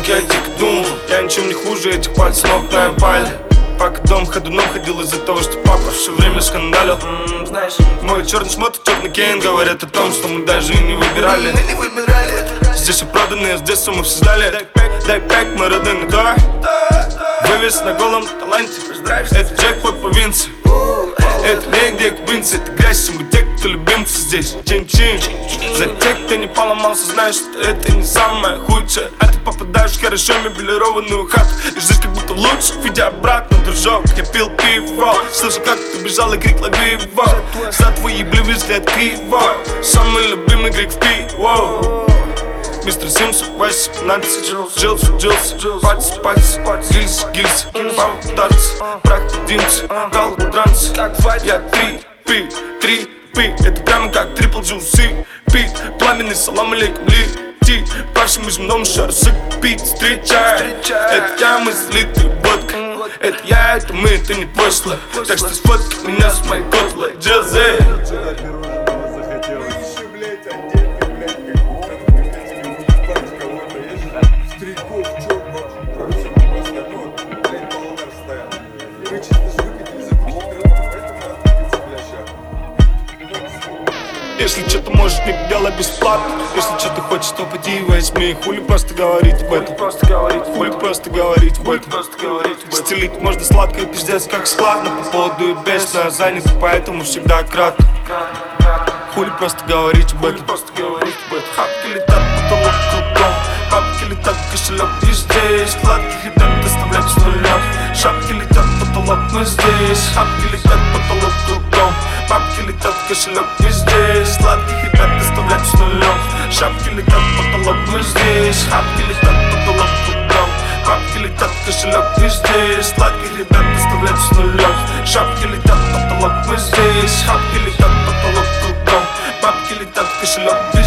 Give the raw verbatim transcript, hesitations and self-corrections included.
деньги, я дико думал. Я ничем не хуже этих пальцев ног на пале. Пока дом ходуном ходил из-за того, что папа все время скандалил. mm, Знаешь, мой черный шмот и черный кейн говорят о том, что мы даже и не выбирали. Мы не выбирали. Здесь все проданные, с детства мы все ждали. Дай пэк, дай пэк, мы родные, да. Вывес на голом таланте. Это джекпот по Винце. Это негде кубинцы, это грязь, мы те, кто любимцы здесь. Чин-чин. За тех, кто не поломался, знаешь, что это не самое худшее. А ты попадаешь в хорошо мебелированную хату и ждешь как будто лучше, видя обратно, дружок. Я пил пиво, слышу, как ты бежал и крик лови его. За твой ебливый взгляд криво. Самый любимый крик в пиво. Мистер Симс, Вайс, Нанси, Джилс, Джилс, Патс, Патс, Гильс, Гильс, Бам, Тарц, Брак, Динс, Гал, Дранс. Я три пи, три пи, это прямо как трипл джуси. Пит, пламенный, салам алейкум, лети. Павшим изменом шарсык, пит, встречай. Это я, мы слиты водкой. Это я, это мы, это не прошлое. Так что сфоткай меня с моей котлой, Джазе. Если что-то можешь, не делай бесплатно. Если что-то хочешь, то поди и возьми. Хули просто говорить об этом. Хули просто говорить об этом. Стелить можно сладко и пиздец как складно. По поводу и без, но я занят, поэтому всегда кратко. Хули просто говорить об этом. Хапки летят, потолок кругом. Бабки летят, кошелек и здесь. Сладких ребят доставлять с нулем. Шапки летят, потолок мы здесь. Хапки летят, потолок кругом. Бабки летят, кошелек не здесь. Сладких ребят доставлять с нулем. Шапки летят, потолок мы здесь. Хапки летят, потолок кругом. Бабки летят, кошелек не здесь. Сладких ребят доставлять с нулем. Шапки летят, потолок мы здесь. Хапки летят, потолок кругом. Бабки летят, кошелек не здесь.